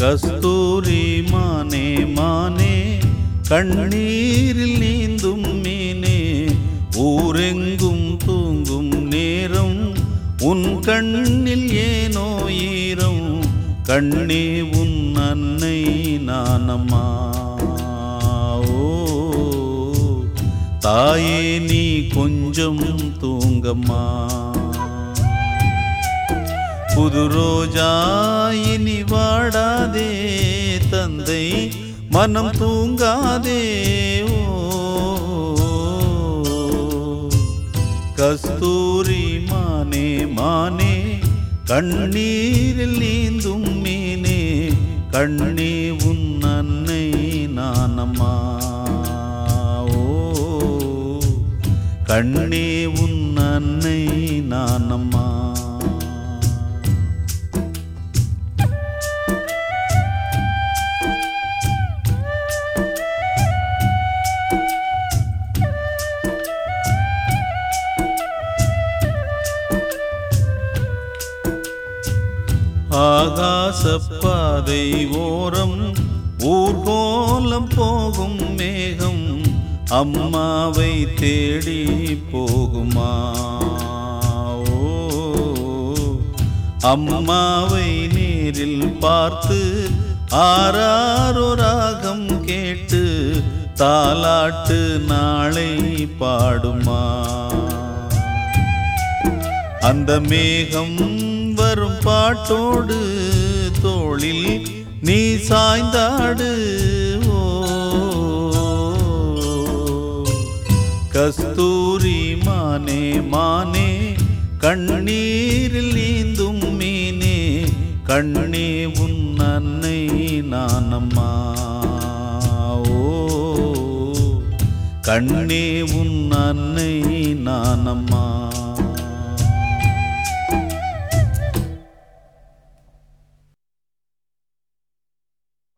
கஸ்தூரி மானே மானே கண்ணீரில் நீந்தும் மீனே ஊரெங்கும் தூங்கும் நேரம் உன் கண்ணில் ஏனோ ஈரம் கண்ணே உன் அன்னை நானம்மா. ஓ தாயே நீ கொஞ்சம் தூங்கம்மா. புது ரோஜா இனி வாடாதே தந்தை மனம் தூங்காதே. ஓ கஸ்தூரி மானே மானே கண்ணீரில் நீந்தும் மீனே கண்ணே உன் அன்னை நானம்மா. ஓ கண்ணே உன் அன்னை நானம்மா. ஆகாசப்பாதை ஓரம் ஊர்கோலம் போகும் மேகம் அம்மாவை தேடி போகுமா. ஓ அம்மாவை நேரில் பார்த்து ஆராரோ ராகம் கேட்டு தாலாட்டு நாளை பாடுமா. அந்த மேகம் வரும் பாட்டோடு தோளில் நீ சாய்ந்தாடு. ஓ கஸ்தூரி மானே மானே கண்ணீரில் நீந்தும் மீனே கண்ணே உன் அன்னை நானம்மா. ஓ கண்ணே உன் அன்னை நானம்மா.